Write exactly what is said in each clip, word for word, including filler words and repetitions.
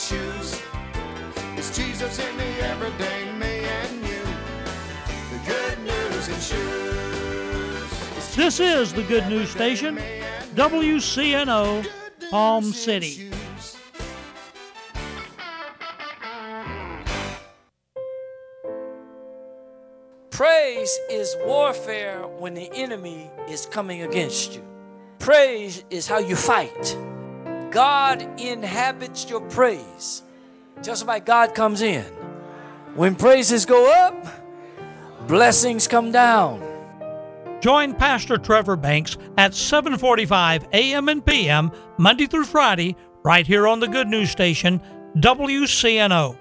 shoes. It's Jesus in the everyday me and you. The good news in shoes. This is the Good News Station, W C N O, Palm City. Praise is warfare when the enemy is coming against you. Praise is how you fight. God inhabits your praise. Just like God comes in. When praises go up, blessings come down. Join Pastor Trevor Banks at seven forty-five a.m. and p m Monday through Friday, right here on the Good News Station, W C N O.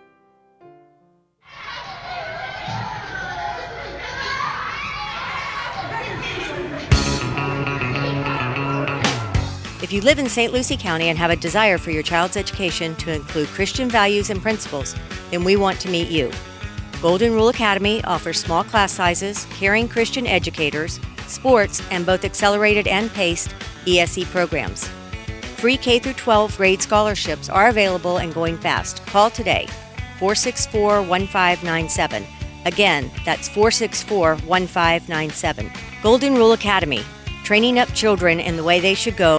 If you live in Saint Lucie County and have a desire for your child's education to include Christian values and principles, then we want to meet you. Golden Rule Academy offers small class sizes, caring Christian educators, sports, and both accelerated and paced E S E programs. Free K through twelve grade scholarships are available and going fast. Call today, four six four, one five nine seven. Again, that's four six four, one five nine seven. Golden Rule Academy, training up children in the way they should go.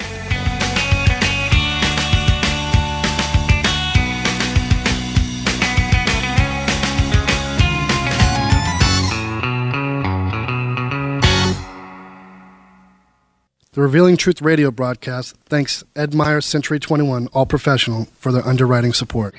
The Revealing Truth radio broadcast thanks Ed Meyer Century twenty-one All Professional for their underwriting support.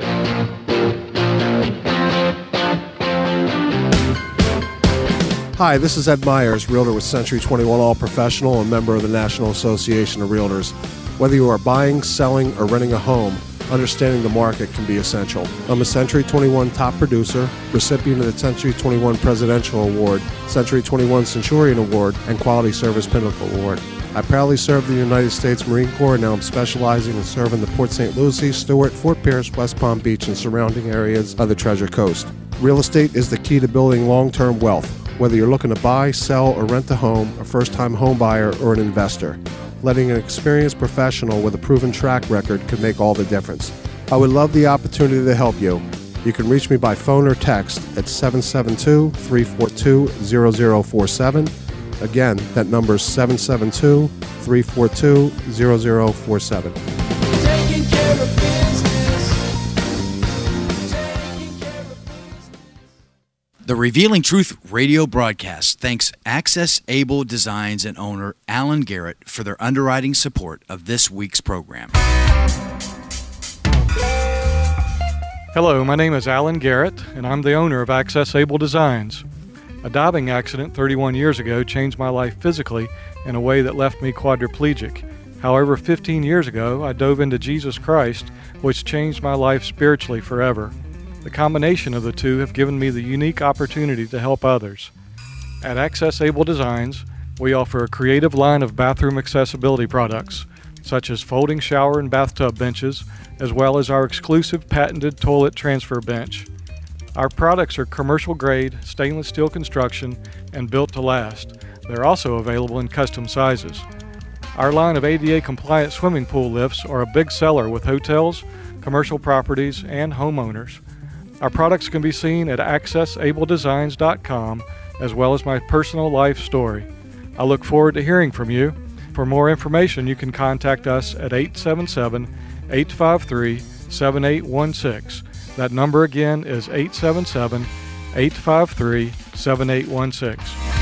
Hi, this is Ed Myers, Realtor with Century twenty-one All Professional and member of the National Association of Realtors. Whether you are buying, selling, or renting a home, understanding the market can be essential. I'm a Century twenty-one top producer, recipient of the Century twenty-one Presidential Award, Century twenty-one Centurion Award, and Quality Service Pinnacle Award. I proudly served the United States Marine Corps, and now I'm specializing in serving the Port Saint Lucie, Stewart, Fort Pierce, West Palm Beach, and surrounding areas of the Treasure Coast. Real estate is the key to building long-term wealth, whether you're looking to buy, sell, or rent a home, a first-time home buyer, or an investor. Letting an experienced professional with a proven track record can make all the difference. I would love the opportunity to help you. You can reach me by phone or text at seven seven two, three four two, zero zero four seven. Again, that number is seven seven two, three four two, zero zero four seven. Taking care of business. Taking care of business. The Revealing Truth radio broadcast thanks Access Able Designs and owner Alan Garrett for their underwriting support of this week's program. Hello, my name is Alan Garrett, and I'm the owner of Access Able Designs. A diving accident thirty-one years ago changed my life physically in a way that left me quadriplegic. However, fifteen years ago, I dove into Jesus Christ, which changed my life spiritually forever. The combination of the two have given me the unique opportunity to help others. At Access Able Designs, we offer a creative line of bathroom accessibility products, such as folding shower and bathtub benches, as well as our exclusive patented toilet transfer bench. Our products are commercial-grade, stainless steel construction, and built to last. They're also available in custom sizes. Our line of A D A-compliant swimming pool lifts are a big seller with hotels, commercial properties, and homeowners. Our products can be seen at access able designs dot com, as well as my personal life story. I look forward to hearing from you. For more information, you can contact us at eight seven seven, eight five three, seven eight one six. That number again is eight seven seven, eight five three, seven eight one six.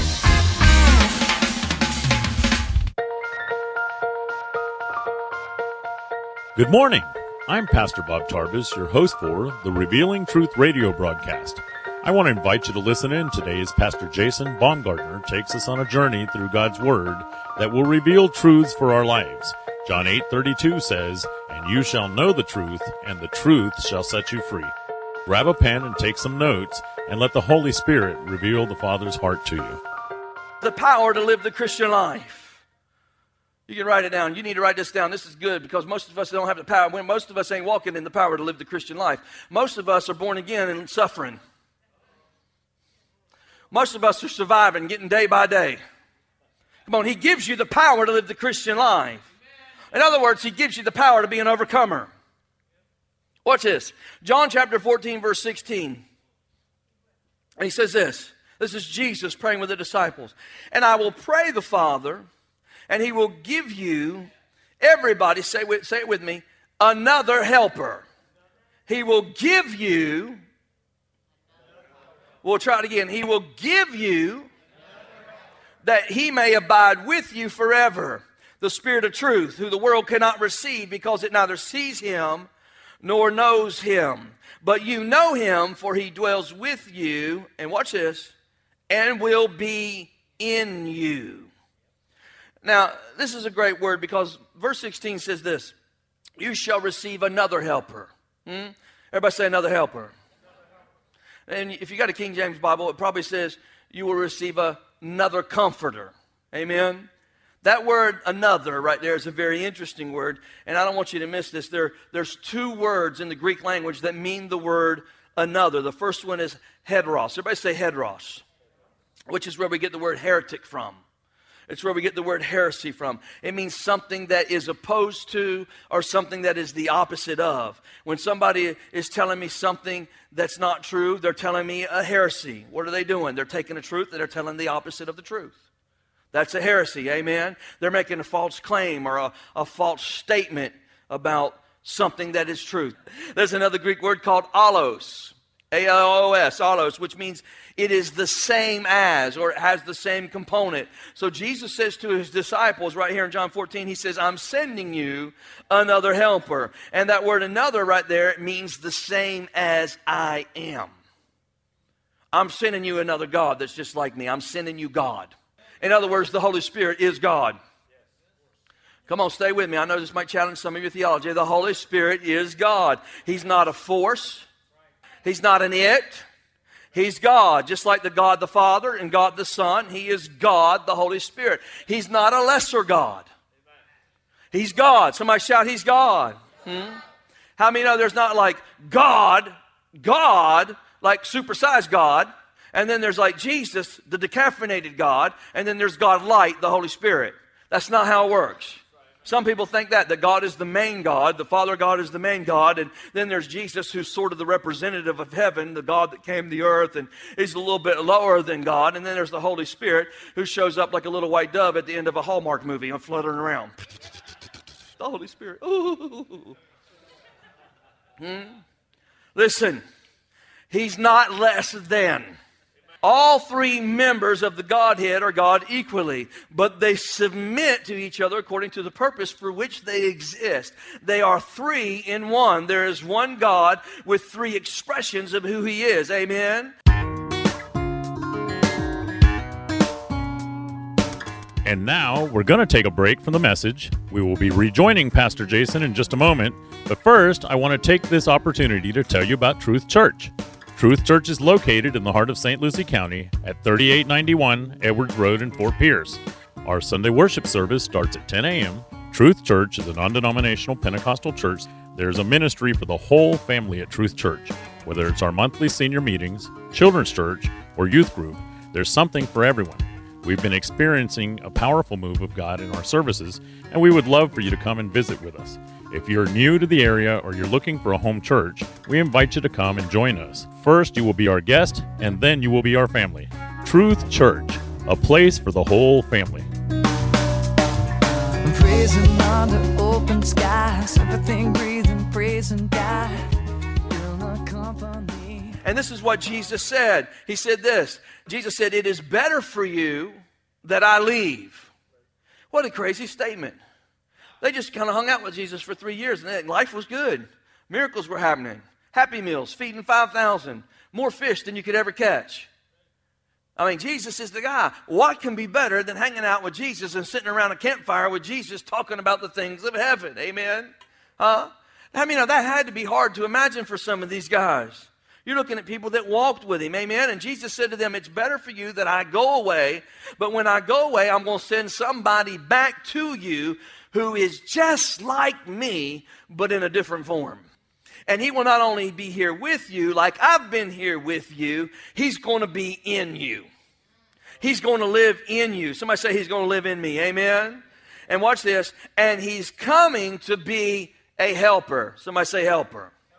Good morning. I'm Pastor Bob Tarbus, your host for the Revealing Truth radio broadcast. I want to invite you to listen in today as Pastor Jason Baumgartner takes us on a journey through God's Word that will reveal truths for our lives. John eight thirty-two says, "And you shall know the truth, and the truth shall set you free." Grab a pen and take some notes, and let the Holy Spirit reveal the Father's heart to you. The power to live the Christian life. You can write it down. You need to write this down. This is good because most of us don't have the power. When most of us ain't walking in the power to live the Christian life. Most of us are born again and suffering. Most of us are surviving, getting day by day. Come on, He gives you the power to live the Christian life. In other words, He gives you the power to be an overcomer. Watch this. John chapter fourteen, verse sixteen. And he says this. This is Jesus praying with the disciples. And I will pray the Father, and he will give you, everybody, say, with, say it with me, another helper. He will give you, we'll try it again. He will give you that he may abide with you forever. The Spirit of truth, who the world cannot receive because it neither sees him nor knows him. But you know him, for he dwells with you, and watch this, and will be in you. Now, this is a great word because verse sixteen says this, you shall receive another helper. Hmm? Everybody say another helper. And if you got a King James Bible, it probably says you will receive a, another comforter. Amen? That word another right there is a very interesting word, and I don't want you to miss this. There, there's two words in the Greek language that mean the word another. The first one is heteros. Everybody say heteros, which is where we get the word heretic from. It's where we get the word heresy from. It means something that is opposed to or something that is the opposite of. When somebody is telling me something that's not true, they're telling me a heresy. What are they doing? They're taking a truth and they're telling the opposite of the truth. That's a heresy, amen? They're making a false claim or a, a false statement about something that is truth. There's another Greek word called allos, A L O S, allos, which means it is the same as, or it has the same component. So Jesus says to his disciples right here in John fourteen, he says, I'm sending you another helper. And that word another right there, it means the same as I am. I'm sending you another God that's just like me. I'm sending you God. In other words, the Holy Spirit is God. Come on, stay with me. I know this might challenge some of your theology. The Holy Spirit is God. He's not a force. He's not an it. He's God. Just like the God the Father and God the Son, He is God, the Holy Spirit. He's not a lesser God. He's God. Somebody shout, He's God. Hmm? How many know there's not like God, God, like supersized God, and then there's like Jesus, the decaffeinated God, and then there's God light, the Holy Spirit. That's not how it works. Some people think that, that God is the main God, the Father God is the main God, and then there's Jesus who's sort of the representative of heaven, the God that came to the earth, and he's a little bit lower than God, and then there's the Holy Spirit who shows up like a little white dove at the end of a Hallmark movie and fluttering around. The Holy Spirit. Ooh. Hmm? Listen, He's not less than. All three members of the Godhead are God equally, but they submit to each other according to the purpose for which they exist. They are three in one. There is one God with three expressions of who He is. Amen? And now we're going to take a break from the message. We will be rejoining Pastor Jason in just a moment. But first, I want to take this opportunity to tell you about Truth Church. Truth Church is located in the heart of Saint Lucie County at thirty-eight ninety-one Edwards Road in Fort Pierce. Our Sunday worship service starts at ten a.m. Truth Church is a non-denominational Pentecostal church. There's a ministry for the whole family at Truth Church. Whether it's our monthly senior meetings, children's church, or youth group, there's something for everyone. We've been experiencing a powerful move of God in our services, and we would love for you to come and visit with us. If you're new to the area or you're looking for a home church, we invite you to come and join us. First, you will be our guest, and then you will be our family. Truth Church, a place for the whole family. I'm praising under open skies, everything breathing, praising God. You're my company. And this is what Jesus said. He said this. Jesus said, it is better for you that I leave. What a crazy statement. They just kind of hung out with Jesus for three years, and life was good. Miracles were happening. Happy Meals, feeding five thousand. More fish than you could ever catch. I mean, Jesus is the guy. What can be better than hanging out with Jesus and sitting around a campfire with Jesus talking about the things of heaven? Amen? Huh? I mean, that had to be hard to imagine for some of these guys. You're looking at people that walked with Him, amen? And Jesus said to them, it's better for you that I go away, but when I go away, I'm going to send somebody back to you who is just like me, but in a different form. And He will not only be here with you, like I've been here with you, He's going to be in you. He's going to live in you. Somebody say, He's going to live in me, amen? And watch this, and He's coming to be a helper. Somebody say helper.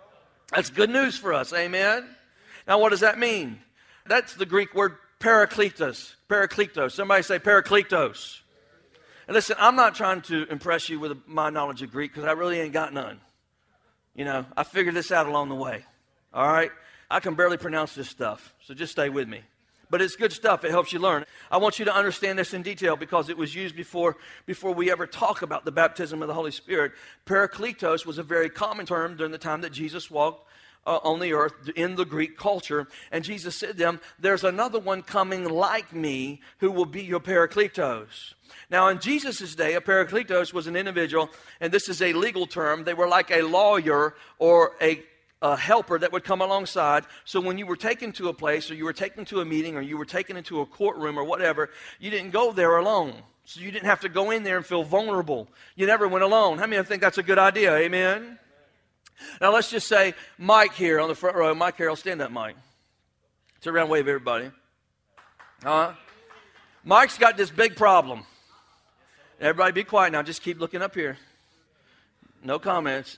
That's good news for us, amen? Now, what does that mean? That's the Greek word parakletos. Parakletos. Somebody say parakletos. And listen, I'm not trying to impress you with my knowledge of Greek because I really ain't got none. You know, I figured this out along the way, all right? I can barely pronounce this stuff, so just stay with me. But it's good stuff. It helps you learn. I want you to understand this in detail because it was used before, before we ever talk about the baptism of the Holy Spirit. Parakletos was a very common term during the time that Jesus walked uh, on the earth in the Greek culture. And Jesus said to them, there's another one coming like me who will be your Parakletos. Now, in Jesus' day, a Parakletos was an individual, and this is a legal term. They were like a lawyer or a a helper that would come alongside. So when you were taken to a place, or you were taken to a meeting, or you were taken into a courtroom or whatever, you didn't go there alone. So you didn't have to go in there and feel vulnerable. You never went alone. How many of you think that's a good idea? Amen? Now let's just say Mike here on the front row. Mike Carroll, stand up, Mike. Turn around, wave everybody. Huh? Mike's got this big problem. Everybody be quiet now. Just keep looking up here. No comments.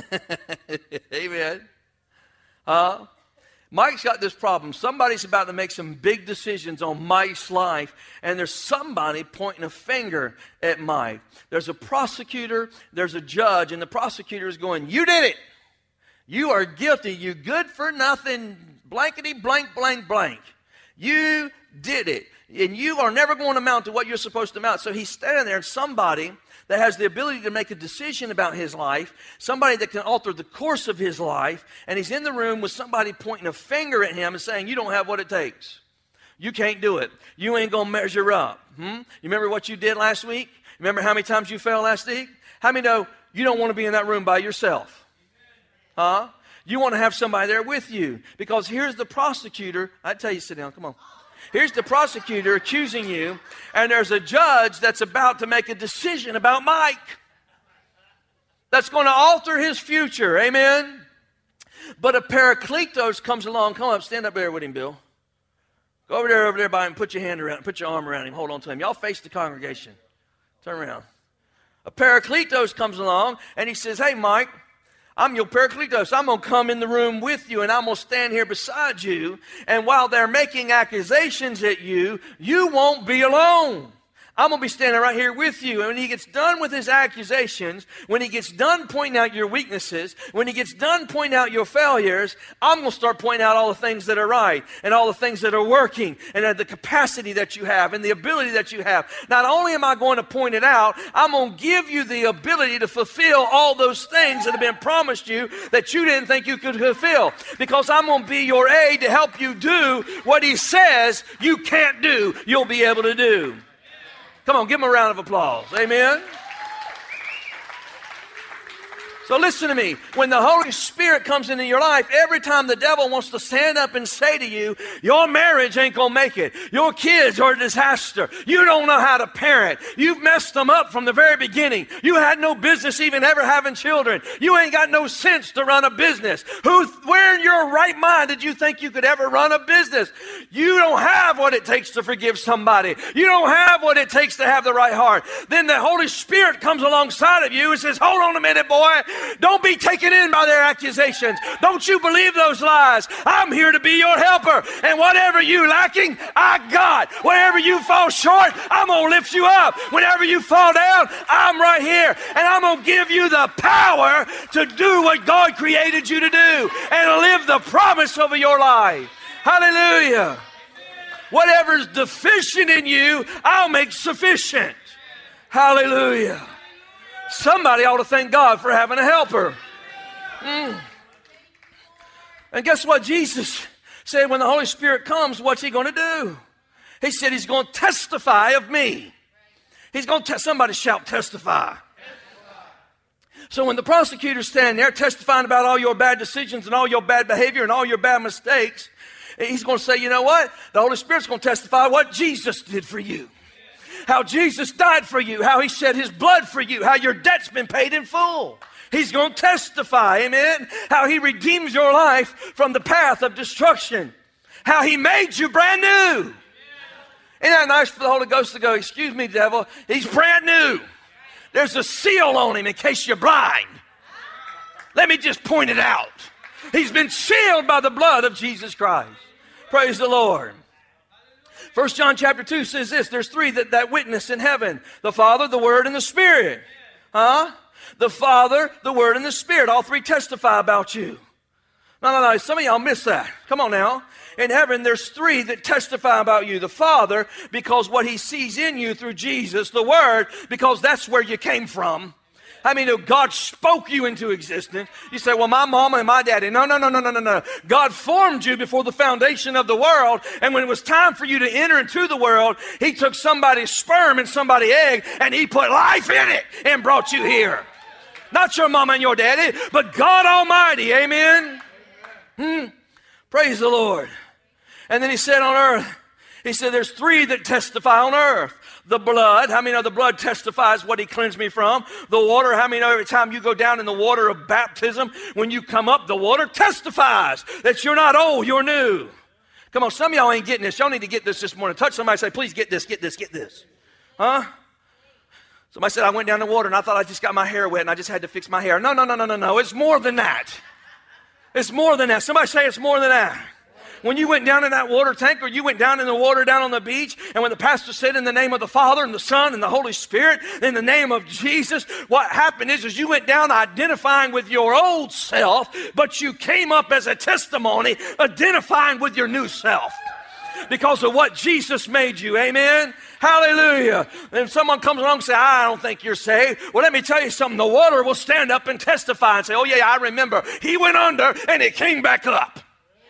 Amen. Uh, Mike's got this problem. Somebody's about to make some big decisions on Mike's life, and there's somebody pointing a finger at Mike. There's a prosecutor, there's a judge, and the prosecutor is going, you did it. You are guilty. You good for nothing, blankety blank, blank, blank. You did it. And you are never going to amount to what you're supposed to amount. So he's standing there, and somebody that has the ability to make a decision about his life, somebody that can alter the course of his life, and he's in the room with somebody pointing a finger at him and saying, you don't have what it takes. You can't do it. You ain't going to measure up. Hmm? You remember what you did last week? Remember how many times you fell last week? How many know you don't want to be in that room by yourself? Huh? You want to have somebody there with you. Because here's the prosecutor. I tell you, sit down. Come on. Here's the prosecutor accusing you, and there's a judge that's about to make a decision about Mike that's going to alter his future. Amen? But a Parakletos comes along. Come up, stand up there with him, Bill. Go over there, over there by him, put your hand around, put your arm around him, hold on to him. Y'all face the congregation. Turn around. A Parakletos comes along, and he says, hey, Mike, I'm your Parakletos. I'm going to come in the room with you, and I'm going to stand here beside you. And while they're making accusations at you, you won't be alone. I'm going to be standing right here with you. And when he gets done with his accusations, when he gets done pointing out your weaknesses, when he gets done pointing out your failures, I'm going to start pointing out all the things that are right and all the things that are working and the capacity that you have and the ability that you have. Not only am I going to point it out, I'm going to give you the ability to fulfill all those things that have been promised you that you didn't think you could fulfill. Because I'm going to be your aid to help you do what he says you can't do, you'll be able to do. Come on, give him a round of applause. Amen. So listen to me. When the Holy Spirit comes into your life, every time the devil wants to stand up and say to you, your marriage ain't going to make it. Your kids are a disaster. You don't know how to parent. You've messed them up from the very beginning. You had no business even ever having children. You ain't got no sense to run a business. Who, where in your right mind did you think you could ever run a business? You don't have what it takes to forgive somebody. You don't have what it takes to have the right heart. Then the Holy Spirit comes alongside of you and says, hold on a minute, boy. Don't be taken in by their accusations. Don't you believe those lies. I'm here to be your helper. And whatever you lacking, I got. Wherever you fall short, I'm going to lift you up. Whenever you fall down, I'm right here. And I'm going to give you the power to do what God created you to do and live the promise over your life. Hallelujah. Whatever's deficient in you, I'll make sufficient. Hallelujah. Somebody ought to thank God for having a helper. Mm. And guess what Jesus said when the Holy Spirit comes, what's he going to do? He said he's going to testify of me. He's going to, te- somebody shout testify. So when the prosecutor's standing there testifying about all your bad decisions and all your bad behavior and all your bad mistakes, he's going to say, you know what? The Holy Spirit's going to testify what Jesus did for you. How Jesus died for you, how he shed his blood for you, how your debt's been paid in full. He's going to testify, amen, how he redeems your life from the path of destruction, how he made you brand new. Isn't that nice for the Holy Ghost to go, excuse me, devil, he's brand new. There's a seal on him in case you're blind. Let me just point it out. He's been sealed by the blood of Jesus Christ. Praise the Lord. First John chapter two says this, there's three that, that witness in heaven. The Father, the Word, and the Spirit. Huh? The Father, the Word, and the Spirit. All three testify about you. No, no, no. Some of y'all miss that. Come on now. In heaven, there's three that testify about you. The Father, because what He sees in you through Jesus. The Word, because that's where you came from. I mean, God spoke you into existence. You say, well, my mama and my daddy. No, no, no, no, no, no, no. God formed you before the foundation of the world. And when it was time for you to enter into the world, He took somebody's sperm and somebody's egg, and He put life in it and brought you here. Not your mama and your daddy, but God Almighty. Amen? Hmm. Praise the Lord. And then He said on earth, He said there's three that testify on earth. The blood, how many know the blood testifies what He cleansed me from? The water, how many know every time you go down in the water of baptism, when you come up, the water testifies that you're not old, you're new. Come on, some of y'all ain't getting this. Y'all need to get this this morning. Touch somebody and say, please get this, get this, get this. Huh? Somebody said, I went down in the water and I thought I just got my hair wet and I just had to fix my hair. No, no, no, no, no, no. It's more than that. It's more than that. Somebody say it's more than that. When you went down in that water tank, or you went down in the water down on the beach, and when the pastor said in the name of the Father and the Son and the Holy Spirit, in the name of Jesus, what happened is, is you went down identifying with your old self, but you came up as a testimony identifying with your new self because of what Jesus made you. Amen? Hallelujah. And if someone comes along and says, I don't think you're saved. Well, let me tell you something. The water will stand up and testify and say, oh yeah, I remember. He went under and it came back up.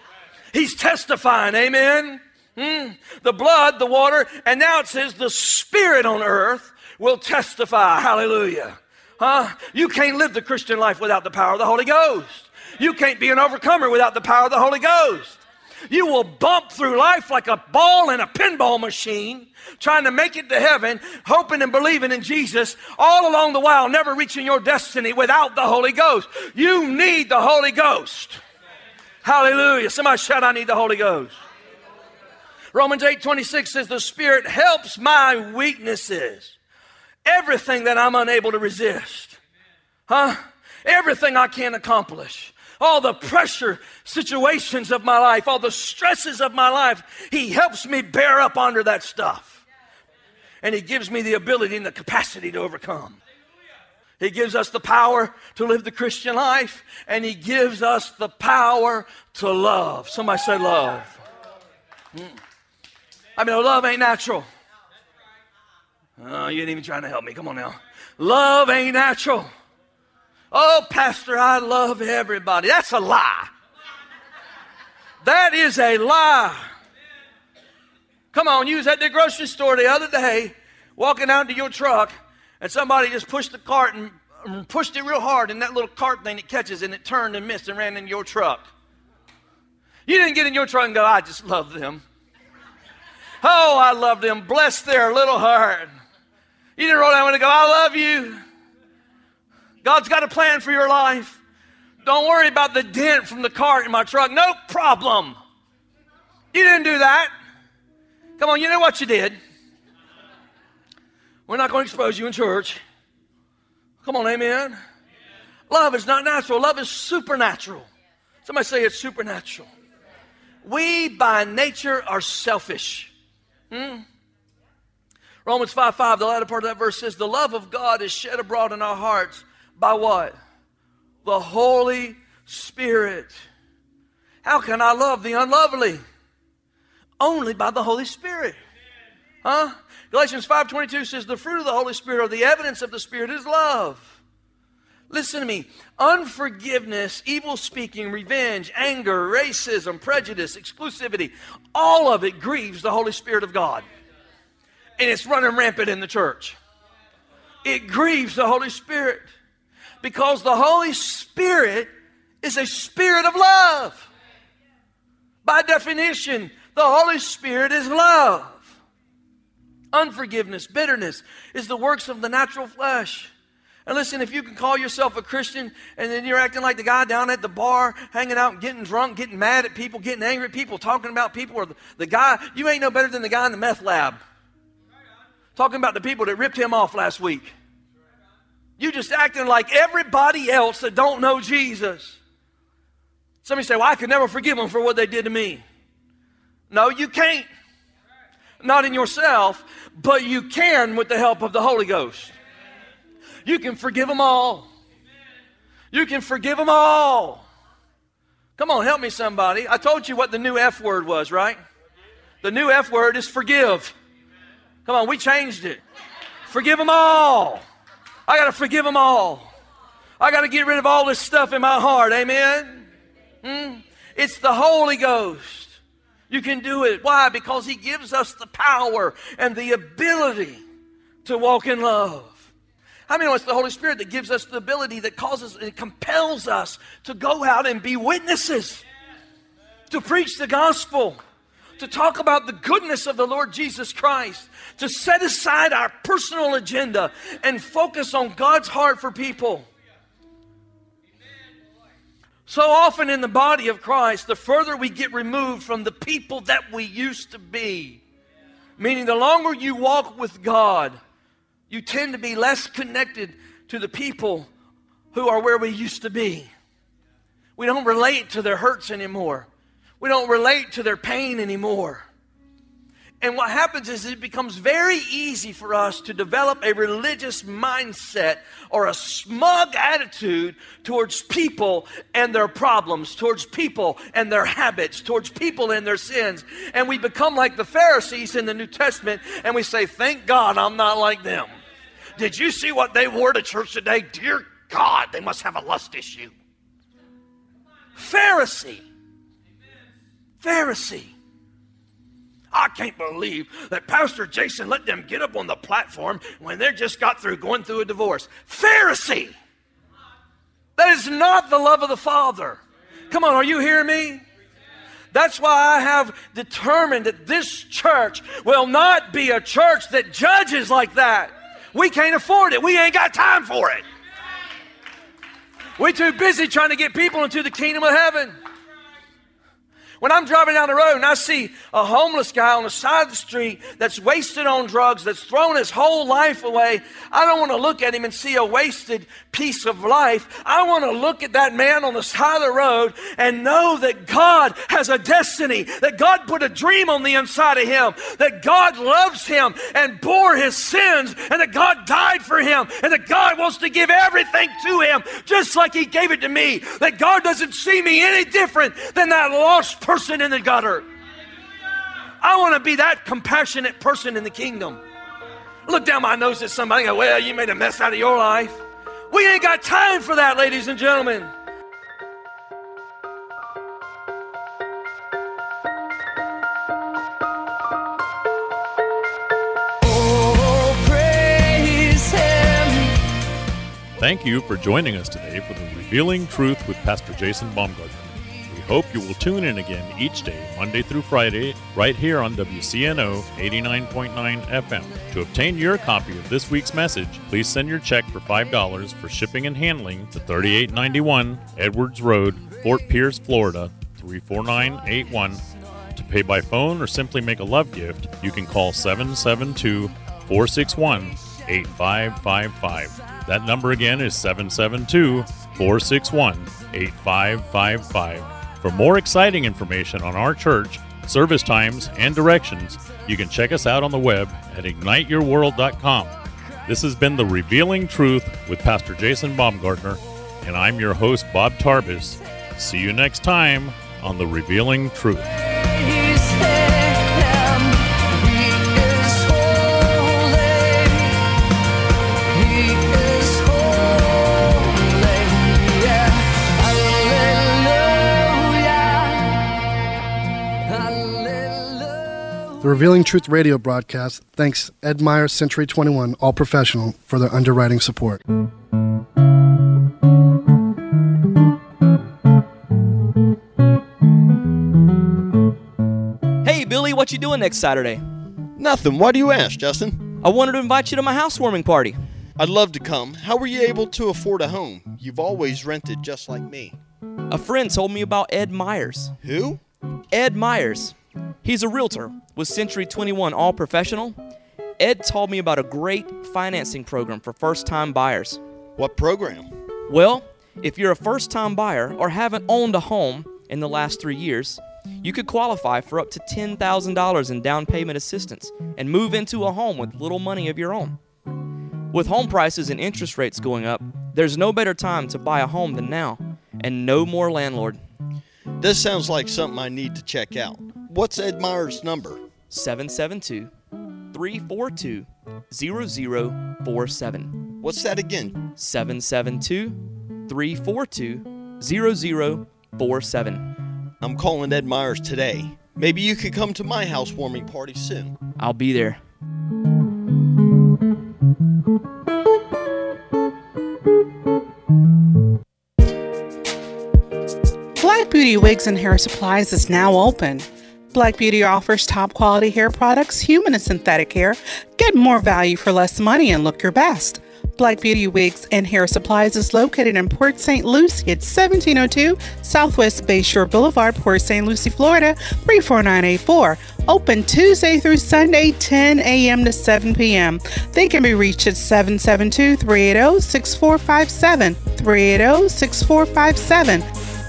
He's testifying, amen? Mm. The blood, the water, and now it says the Spirit on earth will testify, hallelujah. Huh? You can't live the Christian life without the power of the Holy Ghost. You can't be an overcomer without the power of the Holy Ghost. You will bump through life like a ball in a pinball machine, trying to make it to heaven, hoping and believing in Jesus, all along the while, never reaching your destiny without the Holy Ghost. You need the Holy Ghost. Hallelujah. Somebody shout, I need the Holy Ghost. Romans eight twenty-six says, the Spirit helps my weaknesses. Everything that I'm unable to resist. Huh? Everything I can't accomplish. All the pressure situations of my life, all the stresses of my life, He helps me bear up under that stuff. And He gives me the ability and the capacity to overcome. He gives us the power to live the Christian life, and He gives us the power to love. Somebody say love. Mm. I mean, love ain't natural. Oh, you ain't even trying to help me. Come on now. Love ain't natural. Oh, Pastor, I love everybody. That's a lie. That is a lie. Come on, you was at the grocery store the other day, walking out to your truck, and somebody just pushed the cart and, and pushed it real hard, and that little cart thing it catches, and it turned and missed and ran in your truck. You didn't get in your truck and go, I just love them. Oh, I love them. Bless their little heart. You didn't roll down and go, I love you. God's got a plan for your life. Don't worry about the dent from the cart in my truck. No problem. You didn't do that. Come on, you know what you did. We're not going to expose you in church. Come on, amen. Love is not natural. Love is supernatural. Somebody say it's supernatural. We by nature are selfish. Hmm? Romans five five, the latter part of that verse says, the love of God is shed abroad in our hearts by what? The Holy Spirit. How can I love the unlovely? Only by the Holy Spirit. Huh? Galatians five twenty-two says, the fruit of the Holy Spirit, or the evidence of the Spirit, is love. Listen to me. Unforgiveness, evil speaking, revenge, anger, racism, prejudice, exclusivity, all of it grieves the Holy Spirit of God. And it's running rampant in the church. It grieves the Holy Spirit. Because the Holy Spirit is a spirit of love. By definition, the Holy Spirit is love. Unforgiveness, bitterness is the works of the natural flesh. And listen, if you can call yourself a Christian and then you're acting like the guy down at the bar, hanging out and getting drunk, getting mad at people, getting angry at people, talking about people, or the, the guy, you ain't no better than the guy in the meth lab. Talking about the people that ripped him off last week. You just acting like everybody else that don't know Jesus. Somebody say, well, I could never forgive them for what they did to me. No, you can't. Not in yourself, but you can with the help of the Holy Ghost. You can forgive them all. You can forgive them all. Come on, help me somebody. I told you what the new F word was, right? The new F word is forgive. Come on, we changed it. Forgive them all. I got to forgive them all. I got to get rid of all this stuff in my heart. Amen? Hmm? It's the Holy Ghost. You can do it. Why? Because He gives us the power and the ability to walk in love. How many know it's the Holy Spirit that gives us the ability that causes, it compels us to go out and be witnesses, to preach the gospel, to talk about the goodness of the Lord Jesus Christ, to set aside our personal agenda and focus on God's heart for people. So often in the body of Christ, the further we get removed from the people that we used to be, meaning the longer you walk with God, you tend to be less connected to the people who are where we used to be. We don't relate to their hurts anymore. We don't relate to their pain anymore. And what happens is it becomes very easy for us to develop a religious mindset or a smug attitude towards people and their problems, towards people and their habits, towards people and their sins. And we become like the Pharisees in the New Testament and we say, thank God I'm not like them. Did you see what they wore to church today? Dear God, they must have a lust issue. Pharisee. Pharisee. I can't believe that Pastor Jason let them get up on the platform when they just got through going through a divorce. Pharisee. That is not the love of the Father. Come on, are you hearing me? That's why I have determined that this church will not be a church that judges like that. We can't afford it. We ain't got time for it. We're too busy trying to get people into the kingdom of heaven. When I'm driving down the road and I see a homeless guy on the side of the street that's wasted on drugs, that's thrown his whole life away, I don't want to look at him and see a wasted piece of life. I want to look at that man on the side of the road and know that God has a destiny, that God put a dream on the inside of him, that God loves him and bore his sins, and that God died for him, and that God wants to give everything to him just like He gave it to me, that God doesn't see me any different than that lost person. person in the gutter. I want to be that compassionate person in the kingdom. Look down my nose at somebody and go, well, you made a mess out of your life. We ain't got time for that, ladies and gentlemen. Oh, praise Him. Thank you for joining us today for the Revealing Truth with Pastor Jason Baumgartner. We hope you will tune in again each day, Monday through Friday, right here on W C N O eighty-nine point nine F M. To obtain your copy of this week's message, please send your check for five dollars for shipping and handling to thirty-eight ninety-one Edwards Road, Fort Pierce, Florida, three four nine eight one. To pay by phone or simply make a love gift, you can call seven seven two, four six one, eight five five five. That number again is seven seven two, four six one, eight five five five. For more exciting information on our church, service times, and directions, you can check us out on the web at ignite your world dot com. This has been The Revealing Truth with Pastor Jason Baumgartner, and I'm your host, Bob Tarbis. See you next time on The Revealing Truth. The Revealing Truth radio broadcast thanks Ed Meyer Century twenty-one All Professional for their underwriting support. Hey, Billy, what you doing next Saturday? Nothing. Why do you ask, Justin? I wanted to invite you to my housewarming party. I'd love to come. How were you able to afford a home? You've always rented just like me. A friend told me about Ed Myers. Who? Ed Myers. He's a realtor with Century twenty-one All Professional. Ed told me about a great financing program for first-time buyers. What program? Well, if you're a first-time buyer or haven't owned a home, in the last three years, you could qualify for up to ten thousand dollars in down payment assistance and move into a home with little money of your own. With home prices and interest rates going up, there's no better time to buy a home than now, and no more landlord. This sounds like something I need to check out. What's Ed Myers' number? seven seven two, three four two, zero zero four seven. What's that again? seven seven two, three four two, zero zero four seven. I'm calling Ed Myers today. Maybe you could come to my housewarming party soon. I'll be there. Black Beauty Wigs and Hair Supplies is now open. Black Beauty offers top quality hair products, human and synthetic hair. Get more value for less money and look your best. Black Beauty Wigs and Hair Supplies is located in Port Saint Lucie at seventeen oh two Southwest Bayshore Boulevard, Port Saint Lucie, Florida, three four nine eight four. Open Tuesday through Sunday, ten a.m. to seven p.m. They can be reached at seven seven two, three eight zero, six four five seven, three eight zero, six four five seven.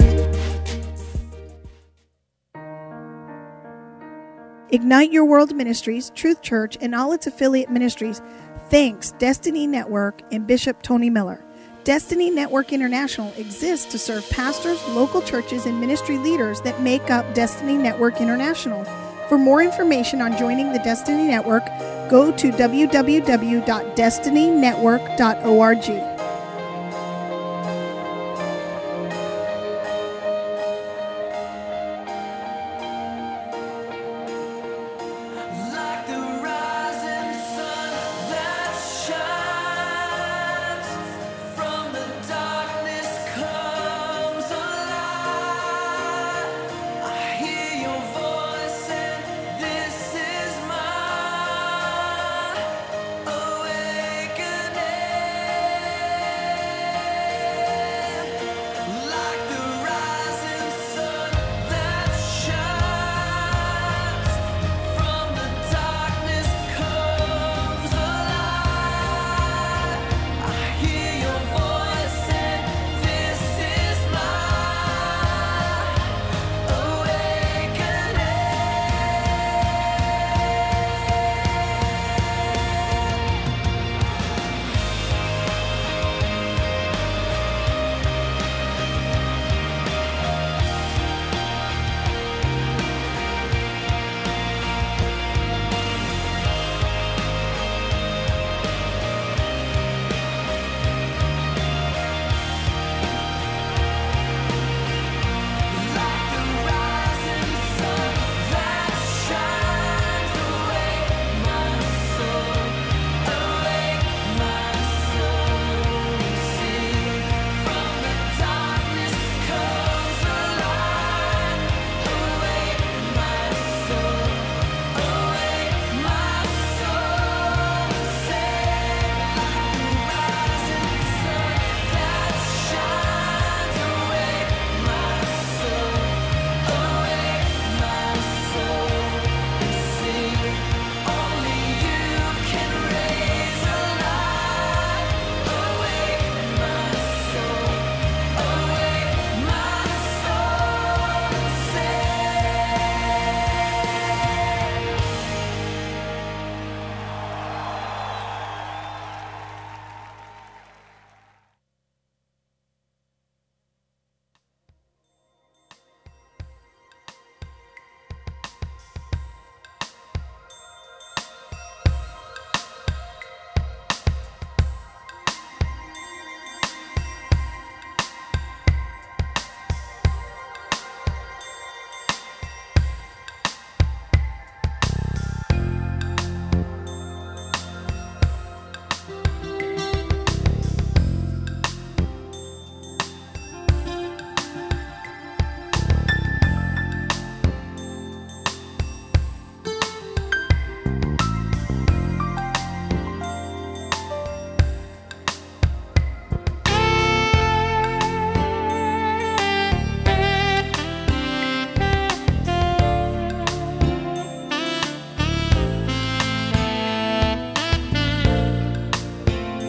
Ignite Your World Ministries, Truth Church, and all its affiliate ministries thanks Destiny Network and Bishop Tony Miller. Destiny Network International exists to serve pastors, local churches, and ministry leaders that make up Destiny Network International. For more information on joining the Destiny Network, go to w w w dot destiny network dot org.